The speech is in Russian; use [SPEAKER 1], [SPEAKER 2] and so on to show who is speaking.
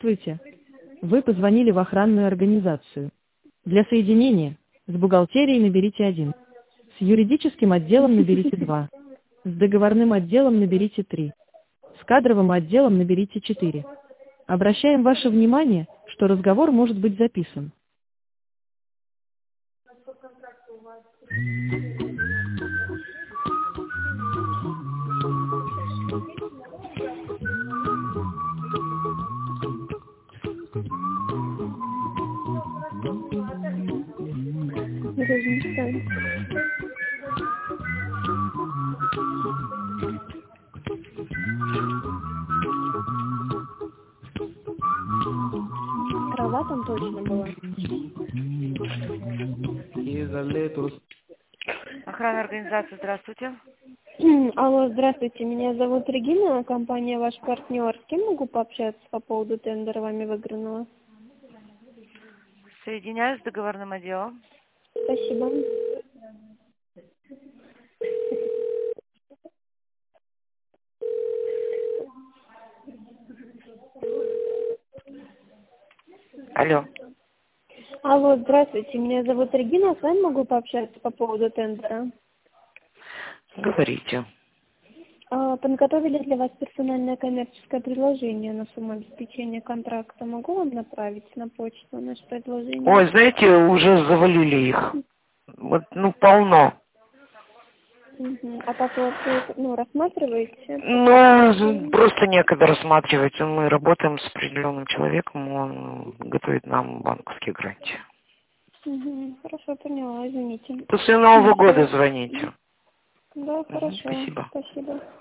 [SPEAKER 1] Здравствуйте. Вы позвонили в охранную организацию. Для соединения с бухгалтерией наберите 1. С юридическим отделом наберите 2. С договорным отделом наберите 3. С кадровым отделом наберите 4. Обращаем ваше внимание, что разговор может быть записан.
[SPEAKER 2] Я даже не знаю. Трава там точно была.
[SPEAKER 3] Охранная организация, здравствуйте.
[SPEAKER 2] Алло, здравствуйте, меня зовут Регина, компания «Ваш партнер». С кем могу пообщаться по поводу тендера вами выигранного?
[SPEAKER 3] Соединяюсь с договорным отделом.
[SPEAKER 2] Спасибо.
[SPEAKER 3] Алло.
[SPEAKER 2] Алло, здравствуйте, меня зовут Регина, с вами могу пообщаться по поводу тендера?
[SPEAKER 3] Говорите.
[SPEAKER 2] Подготовили для вас персональное коммерческое предложение на сумму обеспечения контракта. Могу вам направить на почту наше предложение?
[SPEAKER 3] Ой, знаете, уже завалили их. Вот, полно.
[SPEAKER 2] А как вы вообще, рассматриваете?
[SPEAKER 3] Просто некогда рассматривать. Мы работаем с определенным человеком, он готовит нам банковские гарантии.
[SPEAKER 2] Хорошо, поняла, извините.
[SPEAKER 3] После Нового года звоните.
[SPEAKER 2] Да, хорошо.
[SPEAKER 3] Спасибо.
[SPEAKER 2] Спасибо.